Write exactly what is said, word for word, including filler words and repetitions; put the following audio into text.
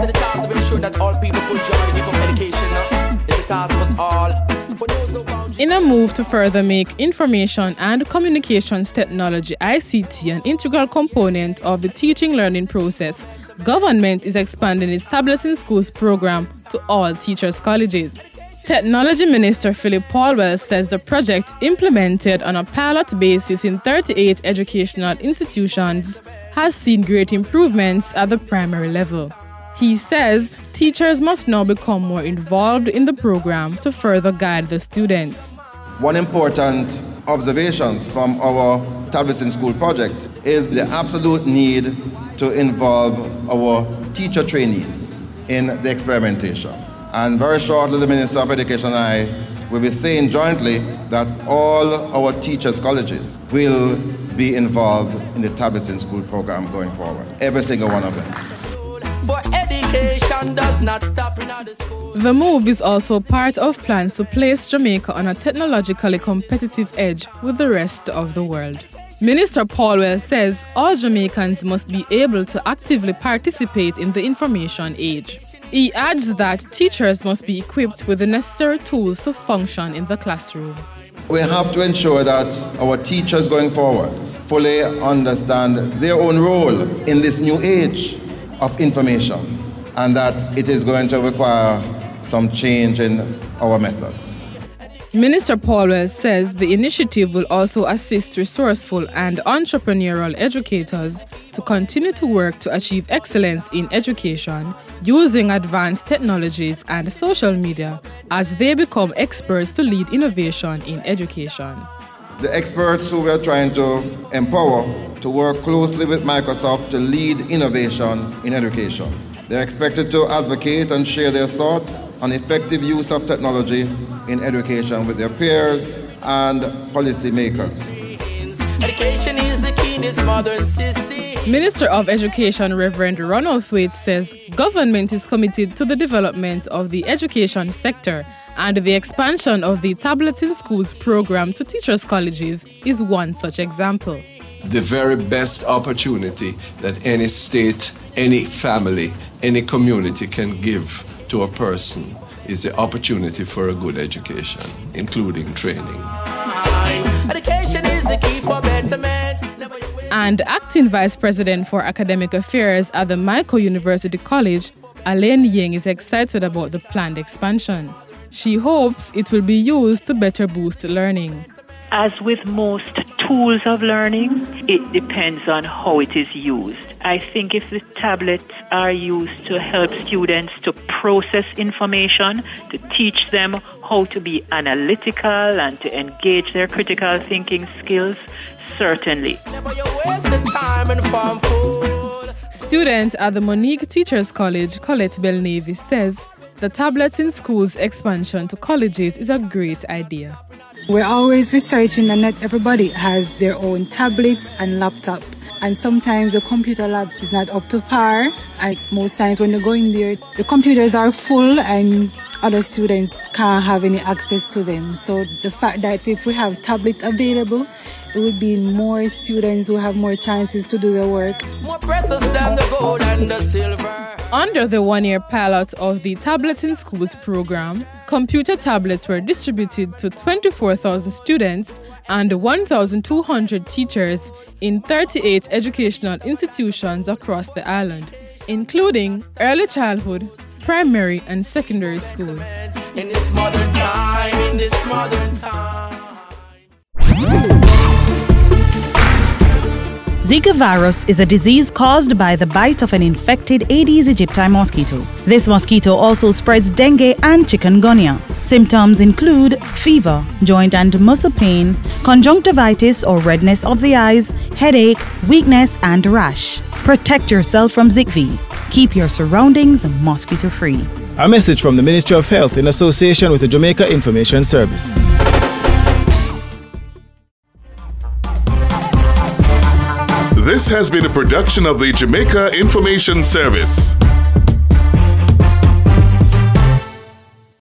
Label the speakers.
Speaker 1: So the task of ensuring that all people full joy to give up education uh, is the task of us all.
Speaker 2: In a move to further make information and communications technology I C T an integral component of the teaching learning process, government is expanding its Tablets in Schools program to all teachers' colleges. Technology Minister Philip Paulwell says the project, implemented on a pilot basis in thirty-eight educational institutions, has seen great improvements at the primary level. He says teachers must now become more involved in the program to further guide the students.
Speaker 3: One important observation from our Tablets in School project is the absolute need to involve our teacher trainees in the experimentation. And very shortly, the Minister of Education and I will be saying jointly that all our teachers' colleges will be involved in the Tablets in School program going forward. Every single one of them.
Speaker 1: But education does not stop in other schools.
Speaker 2: The move is also part of plans to place Jamaica on a technologically competitive edge with the rest of the world. Minister Paulwell says all Jamaicans must be able to actively participate in the information age. He adds that teachers must be equipped with the necessary tools to function in the classroom.
Speaker 3: We have to ensure that our teachers going forward fully understand their own role in this new age of information, and that it is going to require some change in our methods.
Speaker 2: Minister Paulwell says the initiative will also assist resourceful and entrepreneurial educators to continue to work to achieve excellence in education using advanced technologies and social media as they become experts to lead innovation in education.
Speaker 3: The experts who we are trying to empower to work closely with Microsoft to lead innovation in education. They're expected to advocate and share their thoughts on effective use of technology in education with their peers and policymakers.
Speaker 1: Education is the key in this modern system.
Speaker 2: Minister of Education Reverend Ronald Thwaite says government is committed to the development of the education sector, and the expansion of the Tablets in Schools program to teachers' colleges is one such example.
Speaker 4: The very best opportunity that any state, any family, any community can give to a person is the opportunity for a good education, including training.
Speaker 1: Education is the key for betterment.
Speaker 2: And Acting Vice President for Academic Affairs at the Mico University College, Alaine Ying, is excited about the planned expansion. She hopes it will be used to better boost learning.
Speaker 5: As with most tools of learning, it depends on how it is used. I think if the tablets are used to help students to process information, to teach them how to be analytical and to engage their critical thinking skills, certainly.
Speaker 2: Student at the Monique Teachers College, Colette Belnavy, says the Tablets in Schools expansion to colleges is a great idea.
Speaker 6: We're always researching, and not everybody has their own tablets and laptop. And sometimes the computer lab is not up to par. And most times when you go in there, the computers are full and other students can't have any access to them. So the fact that if we have tablets available, it would be more students who have more chances to do their work.
Speaker 1: More precious than the gold and the silver.
Speaker 2: Under the one-year pilot of the Tablets in Schools program, computer tablets were distributed to twenty-four thousand students and one thousand two hundred teachers in thirty-eight educational institutions across the island, including early childhood, primary and secondary schools.
Speaker 1: In this modern time, in this modern time.
Speaker 7: Zika virus is a disease caused by the bite of an infected Aedes aegypti mosquito. This mosquito also spreads dengue and chikungunya. Symptoms include fever, joint and muscle pain, conjunctivitis or redness of the eyes, headache, weakness, and rash. Protect yourself from Zika. Keep your surroundings mosquito-free.
Speaker 8: A message from the Ministry of Health in association with the Jamaica Information Service.
Speaker 9: This has been a production of the Jamaica Information Service.